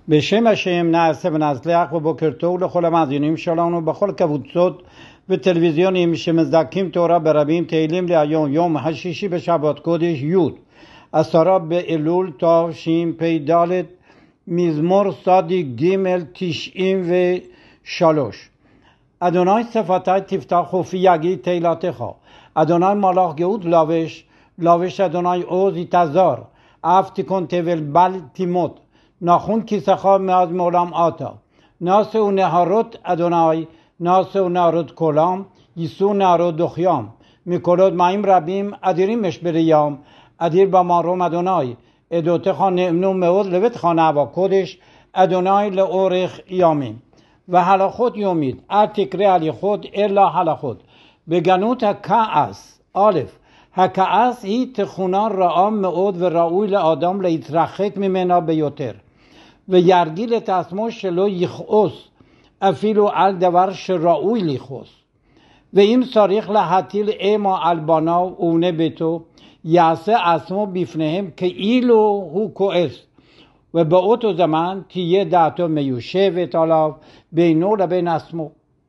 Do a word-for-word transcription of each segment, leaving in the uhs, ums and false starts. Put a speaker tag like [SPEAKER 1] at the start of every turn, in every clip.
[SPEAKER 1] בשם השם נעשה ונצליח ובוקר טוב לכל המאזינים שלנו בכל קבוצות וטלוויזיונים שמזדכים תורה ברבים. תהילים להיום יום השישי בשבת קודש י' עשרה באלול תשפ"ד, מזמור צדיק ג' תשעים ושלוש. אדוני שפתי תפתח ופי יגיד תהילתך. אדוני מלאך גאות לבש, לבש אדוני עוז יתעזר, אף תיקון תבל בל תימות. ناخون کیسه ماز مولام آتا ناس و نهارت ادونای ناس و نهارت کلام یسو نهارت دخیام میکلود مایم ربیم ادیریمش بریام ادیر با ماروم ادونای ادوته خان نمنو موز لبت خانه و کدش ادونای لعورخ یامیم و حالا خود یومید ارتکره علی خود الا حالا خود بگنوت کعس آلف هکعس هی تخونان رعام معود و رعوی آدم لیترخک میمنا بیوتر و یرگیل تسمو شلو یخوس افیلو ال دور شرعوی لیخوس و این صاریخ لحتیل ایما البانا اونه بیتو یعسه اسمو بیفنهم که ایلو هو کوئس و با اوتو زمان تیه داتو میوشه و طلاف بینو لبین اسمو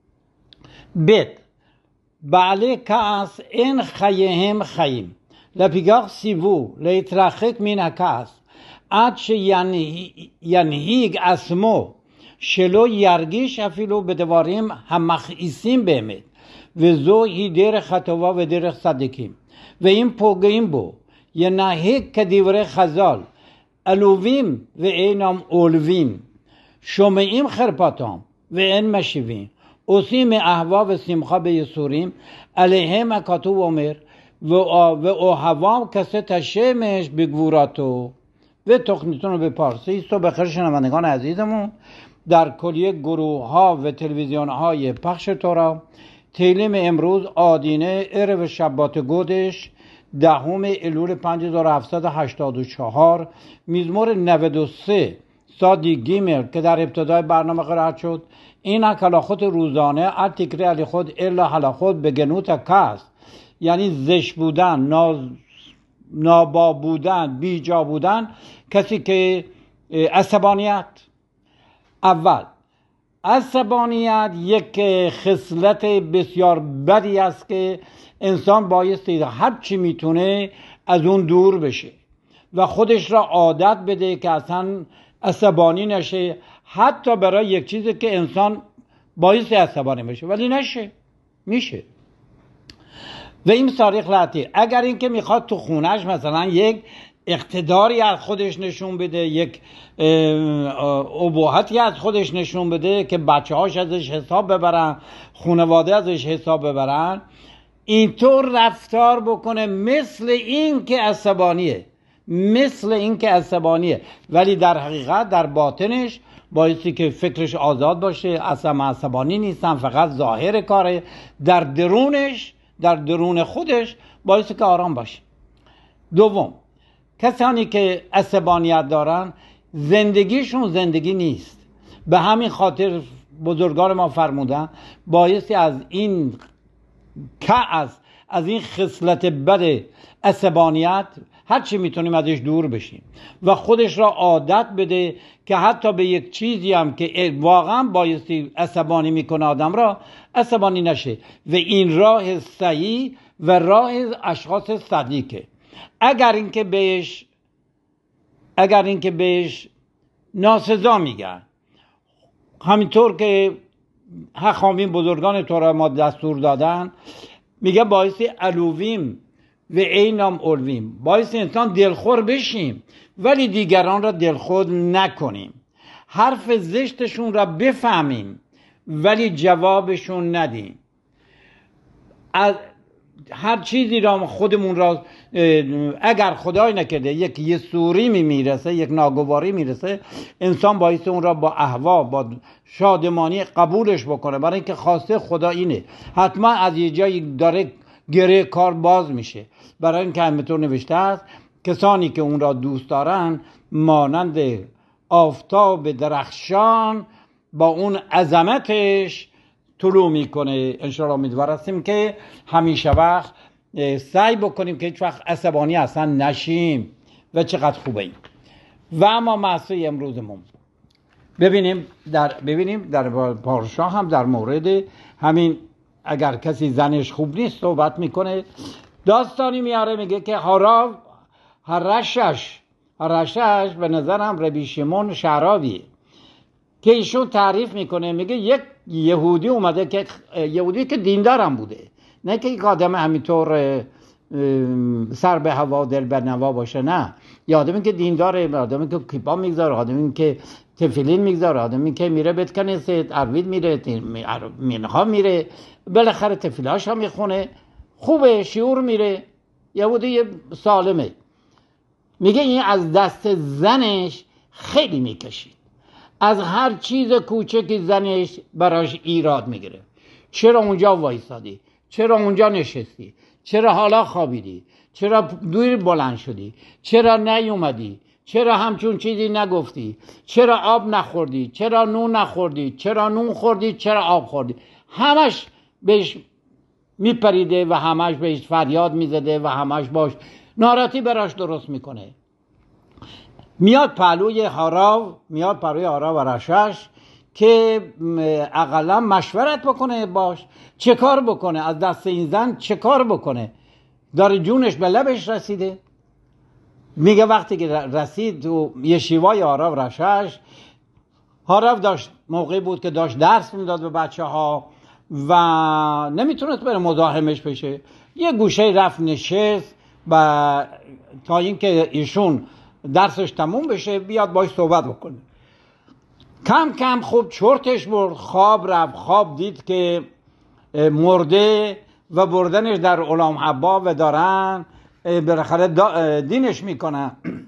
[SPEAKER 1] بیت بعلی کعس این خیهم خیم لپیگاق سیبو لیترخک من کعس عد ינהיג עצמו שלא ירגיש אפילו בדברים המכעיסים באמת, וזוהי דרך הטובה ודרך צדיקים. ואם פוגעים בו ינהג כדברי חז"ל, עלובים ואינם עולבים, שומעים חרפתם ואין משיבים, עושים מאהבה ושמחה בייסורים, עליהם הכתוב אומר ואוהבם כסת השמש בגבורתו. و تخنیتون رو به پارسی. صبح بخیر شنوندگان عزیزمون، در کلیه گروه ها و تلویزیون های پخش تورا تیلیم امروز آدینه عرب شبات گودش دهم الول پنج هزار و هفتصد و هشتاد و چهار، مزمور نود و سه سادی گیمر که در ابتدای برنامه قرائت شد. این کلاخوت روزانه ارتکره علی خود الا حلا خود به گنوت کس، یعنی زش بودن، ناز نابا بودن، بیجا بودن، کسی که عصبانیت. اول عصبانیت یک خصلت بسیار بدی است که انسان بایستی هر چی میتونه از اون دور بشه و خودش را عادت بده که اصلا عصبانی نشه، حتی برای یک چیزی که انسان بایستی عصبانی بشه ولی نشه، میشه. و این صاریخ لطی اگر اینکه میخواد تو خونش مثلا یک اقتداری از خودش نشون بده، یک ابهتی از خودش نشون بده که بچه هاش ازش حساب ببرن، خانواده ازش حساب ببرن، اینطور رفتار بکنه مثل این که عصبانیه، مثل این که عصبانیه، ولی در حقیقت در باطنش بایستی که فکرش آزاد باشه، اصلا عصبانی نیستن، فقط ظاهر کاره، در درونش در درون خودش باعث که آرام باشه. دوم، کسانی که عصبانیت دارن زندگیشون زندگی نیست. به همین خاطر بزرگان ما فرمودن بایستی از این کعس، از این خصلت بد عصبانیت هرچی میتونیم ازش دور بشیم و خودش را عادت بده که حتی به یک چیزی هم که واقعا بایستی عصبانی میکنه آدم را، عصبانی نشه. و این راه صحیح و راه اشخاص صدیقه. اگر اینکه بهش اگر اینکه بهش ناسزا میگن، همینطور که حخامین بزرگان تورا ما دستور دادن، میگه بایستی علوویم و اینام اولویم، باعث انسان دلخور بشیم ولی دیگران را دلخور نکنیم، حرف زشتشون را بفهمیم ولی جوابشون ندیم. از هر چیزی را خودمون را اگر خدای نکرده یک یه سوری می میرسه، یک ناگواری میرسه، انسان باعث اون را با احوا، با شادمانی قبولش بکنه، برای اینکه خواسته خدا اینه. حتما از یه جایی داره گره کار باز میشه. برای اینکه همینطور نوشته است کسانی که اون را دوست دارن مانند آفتاب درخشان با اون عظمتش طلوع میکنه. انشاءالله امیدوار هستیم که همیشه وقت سعی بکنیم که هیچ وقت عصبانی اصلا نشیم و چقدر خوبه این. و اما معصوی امروزمون ببینیم در ببینیم در پارسا هم در مورد همین اگر کسی زنش خوب نیست صحبت میکنه، داستانی میاره، میگه که هاراو هرشش هرشش به نظرم ربی شمون شعراویه که ایشون تعریف میکنه، میگه یک یهودی اومده که یهودی که دیندارم بوده، نه که یک آدم همینطور سر به هوا دل به نوا باشه، نه، یه آدمی که دینداره، آدمی که کیپا میگذاره، آدمی که تفیلین میگذاره، آدمی که میره بیت کنیسه، اروید میره، مینها میره، بالاخره تفیلاش هم میخونه، خوبه، شعور میره، یهودی سالمه. میگه این از دست زنش خیلی میکشید، از هر چیز کوچکی زنش براش ایراد میگیره. چرا اونجا وایسادی؟ چرا اونجا نشستی؟ چرا حالا خوابیدی؟ چرا دور بلند شدی؟ چرا نیومدی؟ چرا همچون چیزی نگفتی؟ چرا آب نخوردی؟ چرا نون نخوردی؟ چرا نون خوردی؟ چرا آب خوردی؟ همش بهش میپریده و همش بهش فریاد میزده و همش باش ناراحتی براش درست میکنه. میاد پهلوی هاراو میاد پهلوی هاراو و رشش که اقلا مشورت بکنه باش، چه کار بکنه، از دست این زن چه کار بکنه، داره جونش به لبش رسیده. میگه وقتی که رسید تو یشیوای هاراو رشش، هاراو داشت موقعی بود که داشت درس میداد به بچه ها و نمیتونست بره مزاحمش بشه، یه گوشه رفت نشست و تا اینکه ایشون درسش تموم بشه بیاد باش صحبت بکنه. کم کم خوب چرتش برد، خواب رفت، خواب دید که مرده و بردنش در علام حبا و دارن بالاخره دینش میکنن.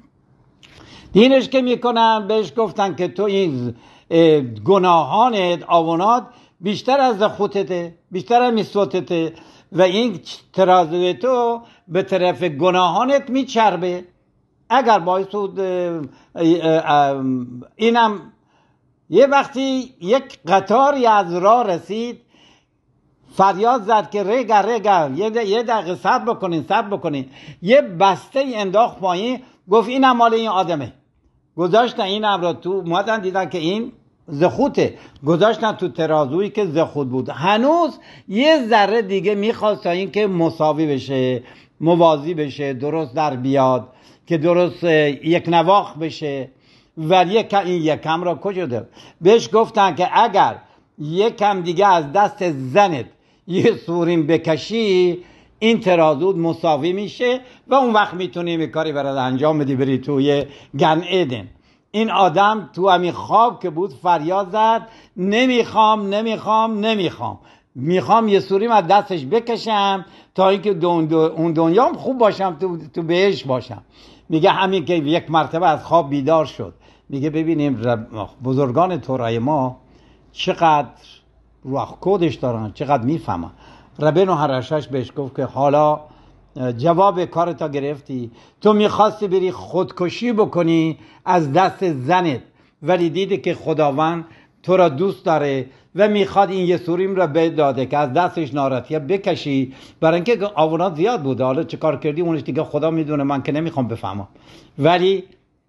[SPEAKER 1] دینش که میکنن بهش گفتن که تو این گناهانت آونات بیشتر از خودته، بیشتر از میسوتته و این ترازوی تو به طرف گناهانت میچربه. اگر باعث بود اینم یه وقتی یک قطاری از راه رسید فریاد زد که رگا رگا یه دقیقه صبر بکنین صبر بکنین، یه بسته انداخت پایین، گفت اینم مال این آدمه. گذاشتن اینم را تو، اومدن دیدن که این زخوته، گذاشتن تو ترازویی که زخوت بود. هنوز یه ذره دیگه میخواست تا این که مساوی بشه، موازی بشه، درست در بیاد که درست یک نواخت بشه. و یک این یکم را کجا داد؟ بهش گفتن که اگر یکم دیگه از دست زنت یه سورین بکشی این ترازو مساوی میشه و اون وقت میتونی می کاری برات انجام بدی بری توی گن ایدن. این آدم تو همین خواب که بود فریاد زد نمیخوام نمیخوام نمیخوام میخوام یه سوریم از دستش بکشم تا اینکه دون دو اون دنیام خوب باشم، تو تو بهش باشم. میگه همین که یک مرتبه از خواب بیدار شد. میگه ببینیم بزرگان تورای ما چقدر روح کودش دارن، چقدر میفهمن. ربینو هرشش بهش گفت که حالا جواب کارتا گرفتی، تو میخواستی بری خودکشی بکنی از دست زنت، ولی دیدی که خداوند تو را دوست داره و میخواد این یه سوریم را بهت داده که از دستش ناراحتی بکشی، برای اینکه آونات زیاد بوده. حالا چه کار کردی اونش دیگه خدا میدونه، من که نمیخوام بفهمم. ولی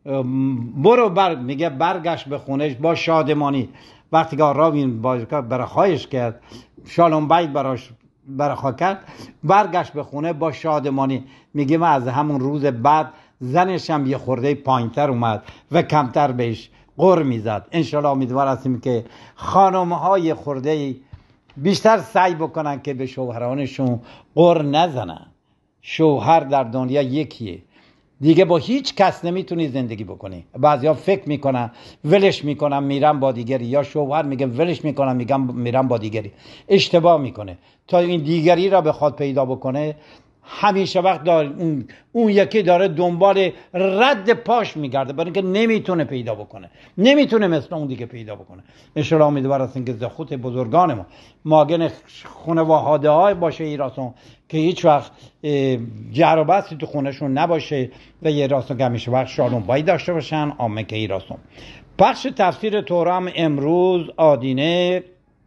[SPEAKER 1] برو بر میگه برگشت به خونش با شادمانی. وقتی که راوین برخایش کرد، شالوم بیت براش برخوا کرد، برگشت به خونه با شادمانی. میگه من از همون روز بعد زنش هم یه خورده پایینتر اومد و کمتر بهش قر میزد. انشالله امیدوار هستیم که خانم های خورده بیشتر سعی بکنن که به شوهرانشون قر نزنن. شوهر در دنیا یکیه، دیگه با هیچ کس نمیتونی زندگی بکنی. بعضیا فکر میکنن ولش میکنم میرم با دیگری، یا شوهر میگه ولش میکنم میگم میرم با دیگری. اشتباه میکنه. تا این دیگری را بخواد پیدا بکنه همیشه وقت داره اون, اون یکی داره دنبال رد پاش میگرده، برای اینکه نمیتونه پیدا بکنه، نمیتونه مثل اون دیگه پیدا بکنه. انشالله امیدوار هستیم که زخوت بزرگان ما ماگن خانواده های باشه ایراسون که هیچ وقت جر و بحثی تو خونشون نباشه و یه راستون که همیشه وقت شالوم بایی داشته باشن. آمین که ایراسون. پخش تفسیر تورام امروز آدینه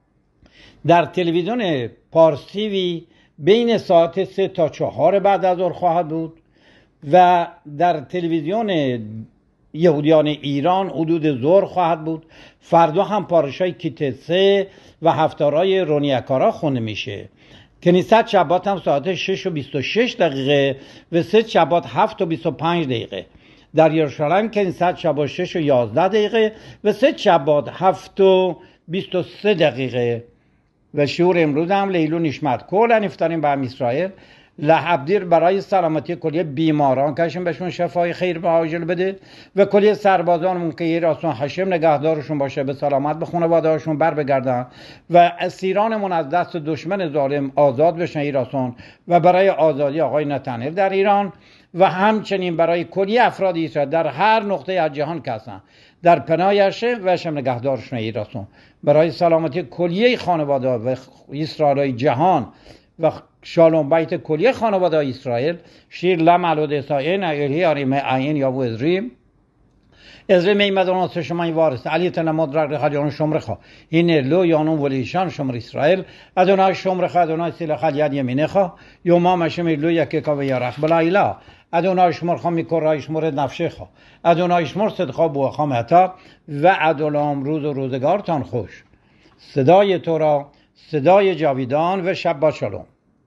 [SPEAKER 1] در تلویزیون پارسیوی بین ساعت سه تا چهار بعد از ظهر خواهد بود و در تلویزیون یهودیان ایران حدود ظهر خواهد بود. فردا هم پارشای کیتسه و هفتارای رونیکارا خونده میشه. کنیست شبات هم ساعت شش و بیست و شش دقیقه و سه شبات هفت و بیست و پنج دقیقه. در یروشلایم کنیست شبات شش و یازده دقیقه و سه شبات هفت و بیست و سه دقیقه. و شعور امروز هم لیلو نشمت کل نفتاریم به هم اسرائیل لحبدیر برای سلامتی کلیه بیماران کشون بهشون شفای خیر و عاجل بده و کلیه سربازانمون که یه راستون حشم نگهدارشون باشه به سلامت به خانواده هاشون بر بگردن و اسیرانمون از دست دشمن ظالم آزاد بشن ایران و برای آزادی آقای نتنیاهو در ایران و همچنین برای کلیه افراد اسرائیل در هر نقطه از جهان که هستن در پناهش و شم نگهدارشون ایران برای سلامتی کلیه خانواده و اسرائیل جهان و شالوم بیت کلیه خانواده اسرائیل شیر لمعلو دسائن ایلی آریم عین یا و ازریم ازریم میمدان از شما این وارست علی تنماد رقل خلیان شمرخا این لو یانون ولیشان شمر اسرائیل ادونای شمرخا ادونای سیلخ ید یمینخا یوما مشم لو یکی که یارخ بلا ایلا ادونای شمرخا میکرای شمر نفشخا ادونای شمر صدقا بو خامتا و ادولام روز و روزگارتان خوش. صدای تو را صدای جاویدان و شب با شلوم.